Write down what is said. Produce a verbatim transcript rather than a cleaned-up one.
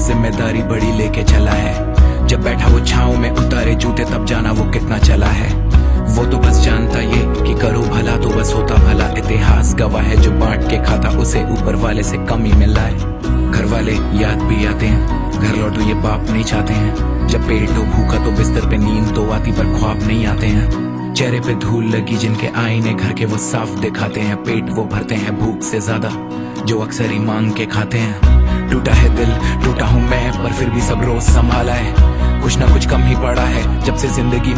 जिम्मेदारी बड़ी लेके चला है। जब बैठा वो छांव में उतारे जूते तब जाना वो कितना चला है। वो तो बस जानता ये कि करो भला तो बस होता भला। इतिहास गवाह है जो बांट के खाता उसे ऊपर वाले से कम ही मिला है। घर वाले याद भी आते हैं, घर लौटो ये बाप नहीं चाहते हैं। जब पेट हो भूखा तो बिस्तर पे नींद तो आती पर ख्वाब नहीं आते हैं। चेहरे पे धूल लगी जिनके आईने घर के वो साफ दिखाते हैं। पेट वो भरते हैं भूख से ज्यादा जो अक्सर ही मांग के खाते हैं। टूटा है दिल टूटा हूं मैं पर फिर भी सब रोज संभाला है। कुछ ना कुछ कम ही पड़ा है जब से जिंदगी